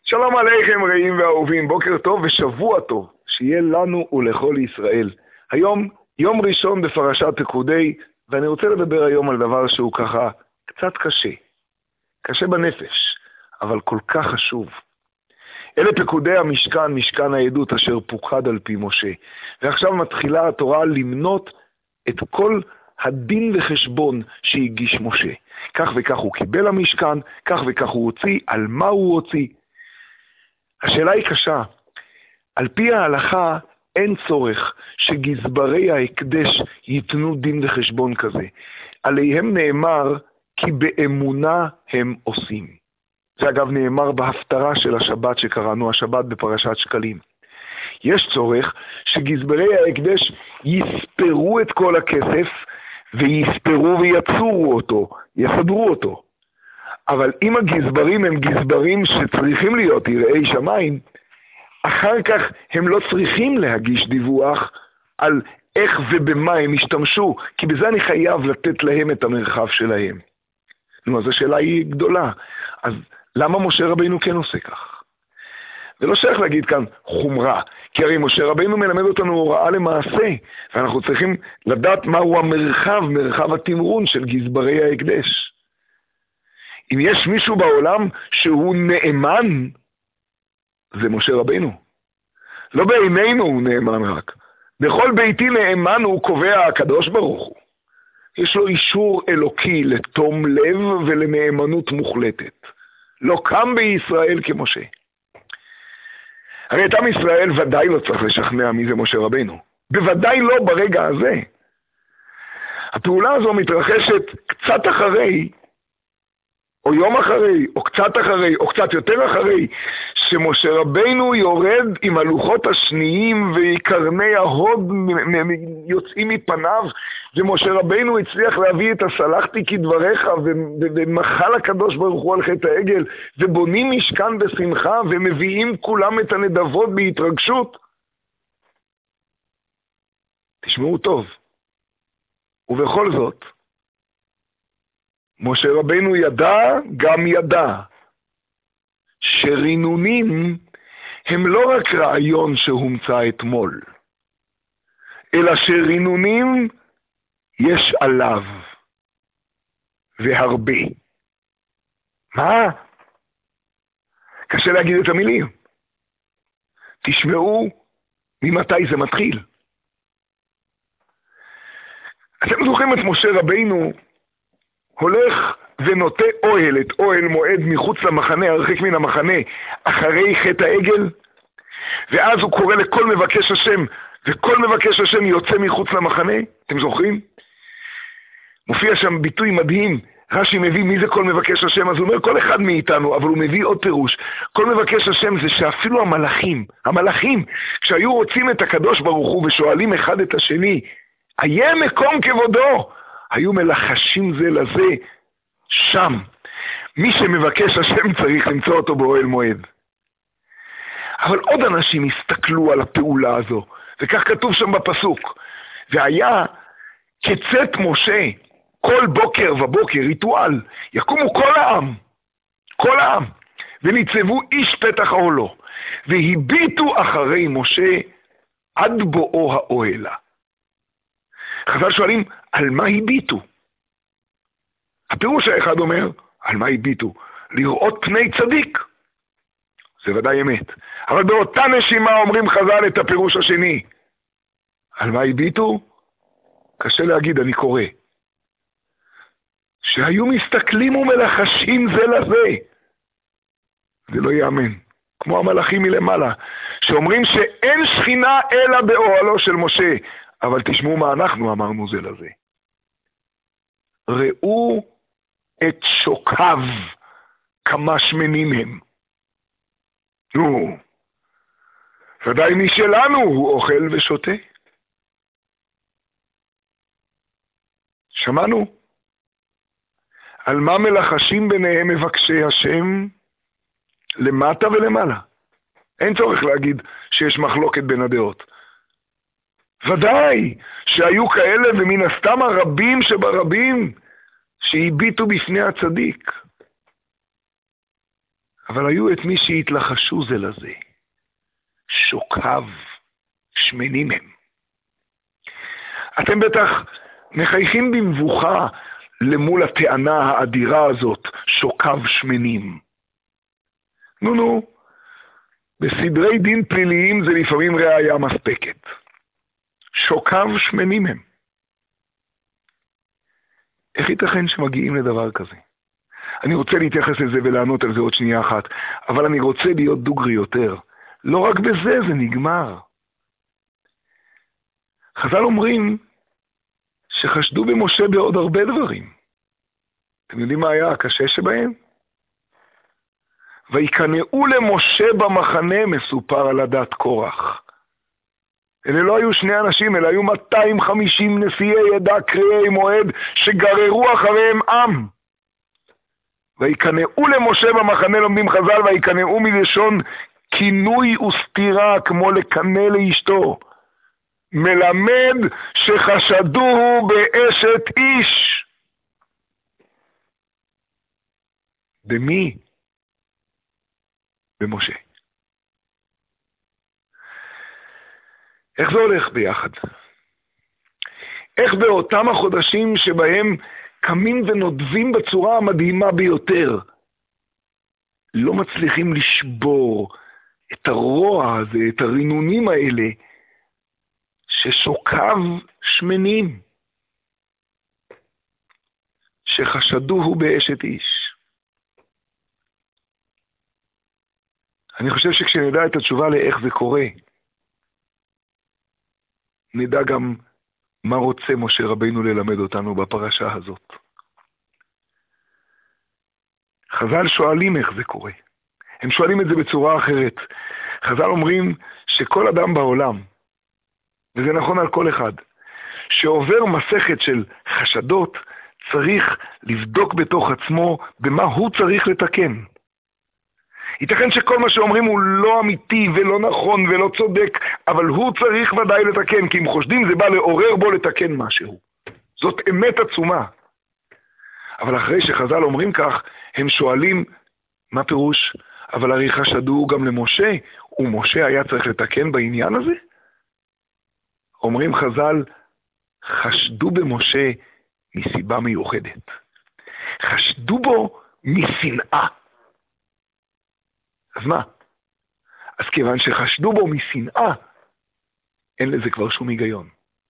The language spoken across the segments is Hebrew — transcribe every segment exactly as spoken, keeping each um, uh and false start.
שלום עליכם רעים ואהובים, בוקר טוב ושבוע טוב, שיהיה לנו ולכל ישראל. היום יום ראשון בפרשת פקודי, ואני רוצה לדבר היום על דבר שהוא ככה קצת קשה. קשה בנפש, אבל כל כך חשוב. אלה פקודי המשכן, משכן העדות אשר פוקד על פי משה. ועכשיו מתחילה התורה למנות את כל הדין וחשבון שהגיש משה. כך וכך הוא קיבל המשכן, כך וכך הוא הוציא, על מה הוא הוציא. השאלה היא קשה. על פי ההלכה אין צורך שגזברי ההקדש ייתנו דין וחשבון כזה. עליהם נאמר כי באמונה הם עושים. זה אגב נאמר בהפטרה של השבת שקראנו השבת בפרשת שקלים. יש צורך שגזברי ההקדש יספרו את כל הכסף ויספרו ויצורו אותו, יסדרו אותו. אבל אם הגזברים הם גזברים שצריכים להיות יראי שמיים, אחר כך הם לא צריכים להגיש דיווח על איך ובמה הם השתמשו, כי בזה אני חייב לתת להם את המרחב שלהם. נו, אז השאלה היא גדולה. אז למה משה רבינו כן עושה כך? זה לא שייך להגיד כאן חומרה, כי הרי משה רבינו מלמד אותנו הוראה למעשה, ואנחנו צריכים לדעת מהו המרחב, מרחב התמרון של גזברי ההקדש. אם יש מישהו בעולם שהוא נאמן, זה משה רבינו. לא בעינינו הוא נאמן רק. בכל ביתי נאמן הוא קובע הקדוש ברוך הוא. יש לו אישור אלוקי לתום לב ולנאמנות מוחלטת. לא קם בישראל כמשה. הרי את עם ישראל ודאי לא צריך לשכנע מי זה משה רבינו. בוודאי לא ברגע הזה. הפעולה הזו מתרחשת קצת אחרי, או יום אחרי, או קצת אחרי, או קצת יותר אחרי, שמשה רבינו יורד עם הלוחות השניים וקרני ההוד יוצאים מפניו, ומשה רבינו הצליח להביא את הסלחתי כדבריך, ומחל הקדוש ברוך הוא על חטא העגל, ובונים משכן בשמחה, ומביאים כולם את הנדבות בהתרגשות. תשמעו טוב. ובכל זאת, משה רבינו ידע, גם ידע, שרינונים הם לא רק רעיון שהומצא אתמול, אלא שרינונים יש עליו, והרבה. מה? קשה להגיד את המילים. תשמעו ממתי זה מתחיל. אתם זוכרים את משה רבינו, הולך ונוטה אוהל, את אוהל מועד מחוץ למחנה, הרחק מן המחנה, אחרי חטא העגל, ואז הוא קורא לכל מבקש השם, וכל מבקש השם יוצא מחוץ למחנה, אתם זוכרים? מופיע שם ביטוי מדהים, רש"י מביא מי זה כל מבקש השם, אז הוא אומר כל אחד מאיתנו, אבל הוא מביא עוד פירוש, כל מבקש השם זה שאפילו המלאכים, המלאכים, כשהיו רוצים את הקדוש ברוך הוא ושואלים אחד את השני, היה מקום כבודו, היו מלחשים זה לזה שם. מי שמבקש השם צריך למצוא אותו באוהל מועד. אבל עוד אנשים הסתכלו על הפעולה הזו, וכך כתוב שם בפסוק. והיה כצאת משה כל בוקר ובוקר, ריטואל, יקומו כל העם, כל העם, וניצבו איש פתח אוהלו, והביטו אחרי משה עד בואו האוהלה. חז"ל שואלים, על מה הביטו? הפירוש האחד אומר, על מה הביטו? לראות פני צדיק. זה ודאי אמת. אבל באותה נשימה אומרים חז"ל את הפירוש השני. על מה הביטו? קשה להגיד, אני קורא. שהיו מסתכלים ומלחשים זה לזה. זה לא יאמן. כמו המלאכים מלמעלה, שאומרים שאין שכינה אלא באוהלו של משה. אבל תשמעו מה אנחנו אמרנו זה לזה. ראו את שוקיו כמה שמנים הם. נו, ודאי משלנו הוא אוכל ושותה. שמענו? על מה מלחשים ביניהם מבקשי השם למטה ולמעלה. אין צורך להגיד שיש מחלוקת בין הדעות. ודאי שהיו כאלה ומן הסתם הרבים שברבים שהביטו בפני הצדיק. אבל היו את מי שהתלחשו זה לזה. שוקיו שמנים הם. אתם בטח מחייכים במבוכה למול הטענה האדירה הזאת, שוקיו שמנים. נו נו, בסדרי דין פליליים זה לפעמים ראיה מספקת. שוקיו שמנים הם. איך ייתכן שמגיעים לדבר כזה? אני רוצה להתייחס לזה ולענות על זה עוד שנייה אחת, אבל אני רוצה להיות דוגרי יותר. לא רק בזה זה נגמר. חז"ל אומרים שחשדו במשה בעוד הרבה דברים. אתם יודעים מה היה הקשה שבהם? ויקנאו למשה במחנה, מסופר על הדת קורח. אלה לא היו שני אנשים, אלא היו מאתיים וחמישים נשיאי עדה קריאי מועד שגררו אחריהם עם. ויקנאו למשה במחנה, לומדים חז"ל, ויקנאו מלשון כינוי וסתירה, כמו לקנא לאשתו. מלמד שחשדוהו באשת איש. במי? במשה. איך זה הולך ביחד? איך באותם החודשים שבהם קמים ונודבים בצורה המדהימה ביותר, לא מצליחים לשבור את הרוע הזה, את הרינונים האלה, ששוקיו שמנים, שחשדוהו באשת איש. אני חושב שכשנדע את התשובה לאיך זה קורה, נדע גם מה רוצה משה רבינו ללמד אותנו בפרשה הזאת. חז"ל שואלים איך זה קורה. הם שואלים את זה בצורה אחרת. חז"ל אומרים שכל אדם בעולם, וזה נכון על כל אחד, שעובר מסכת של חשדות, צריך לבדוק בתוך עצמו במה הוא צריך לתקן. ייתכן שכל מה שאומרים הוא לא אמיתי ולא נכון ולא צודק, אבל הוא צריך ודאי לתקן, כי אם חושדים זה בא לעורר בו לתקן משהו. זאת אמת עצומה. אבל אחרי שחז"ל אומרים כך, הם שואלים, מה פירוש? אבל הרי חשדו גם למשה, ומשה היה צריך לתקן בעניין הזה? אומרים חז"ל, חשדו במשה מסיבה מיוחדת. חשדו בו משנאה. אז מה? אז כיוון שחשדו בו משנאה, אין לזה כבר שום היגיון.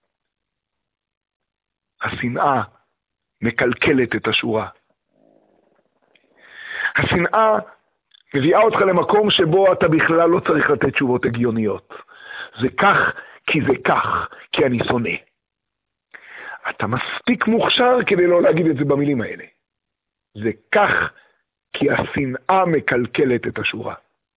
השנאה מקלקלת את השורה. השנאה מביאה אותך למקום שבו אתה בכלל לא צריך לתת תשובות הגיוניות. זה כך כי זה כך, כי אני שונא. אתה מספיק מוכשר כדי לא להגיד את זה במילים האלה. זה כך כי השנאה מקלקלת את השורה.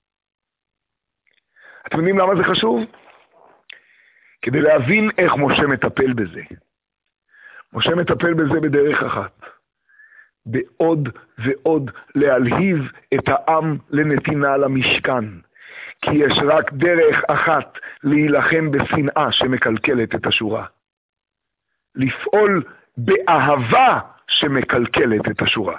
אתם יודעים למה זה חשוב? כדי להבין איך משה מטפל בזה. משה מטפל בזה בדרך אחת. בעוד ועוד להלהיב את העם לנתינה למשכן. כי יש רק דרך אחת להילחם בשנאה שמקלקלת את השורה. לפעול באהבה שמקלקלת את השורה.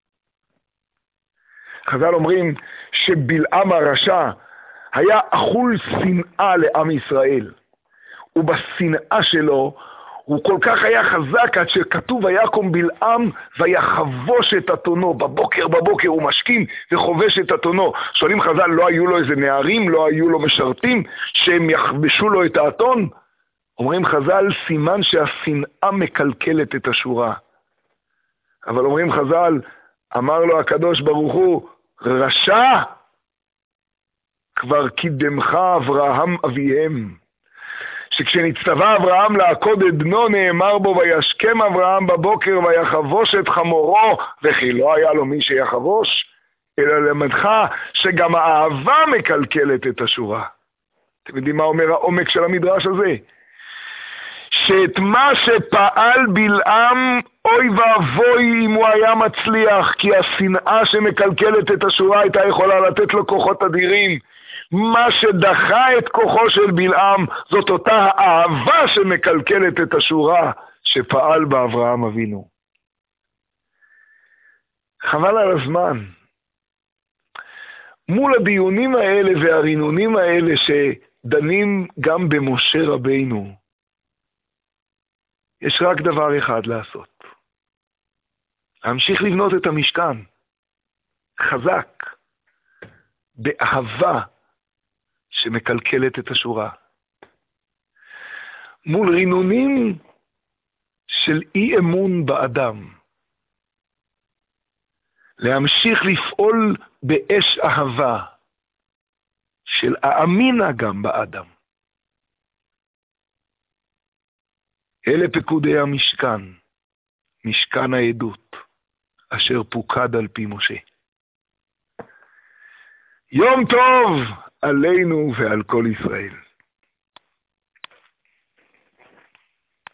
חז"ל אומרים שבלעם הרשע היה אכול שנאה לעם ישראל. ובשנאה שלו הוא כל כך היה חזק עד שכתוב ויקום בלעם ויחבוש את אתונו. בבוקר בבוקר הוא משכין וחובש את אתונו. שואלים חז"ל, לא היו לו איזה נערים, לא היו לו משרתים שהם יחבשו לו את האתון? אומרים חז"ל, סימן שהשנאה מקלקלת את השורה. אבל אומרים חז"ל, אמר לו הקדוש ברוך הוא, רשע, כבר קידמך אברהם אביהם. שכשנצטווה אברהם לעקוד את בנו, נאמר בו, וישכם אברהם בבוקר ויחבוש את חמורו, וכי לא היה לו מי שיחבוש, אלא למדך שגם האהבה מקלקלת את השורה. אתם יודעים מה אומר העומק של המדרש הזה? שאת מה שפעל בלעם, אוי ואבוי אם הוא היה מצליח, כי השנאה שמקלקלת את השורה הייתה יכולה לתת לו כוחות אדירים. מה שדחה את כוחו של בלעם, זאת אותה האהבה שמקלקלת את השורה שפעל באברהם אבינו. חבל על הזמן. מול הדיונים האלה והרינונים האלה שדנים גם במשה רבינו, יש רק דבר אחד לעשות. להמשיך לבנות את המשכן. חזק. באהבה שמקלקלת את השורה. מול רינונים של אי אמון באדם. להמשיך לפעול באש אהבה של האמינה גם באדם. אלה פקודי המשכן, משכן העדות, אשר פוקד על פי משה. יום טוב עלינו ועל כל ישראל.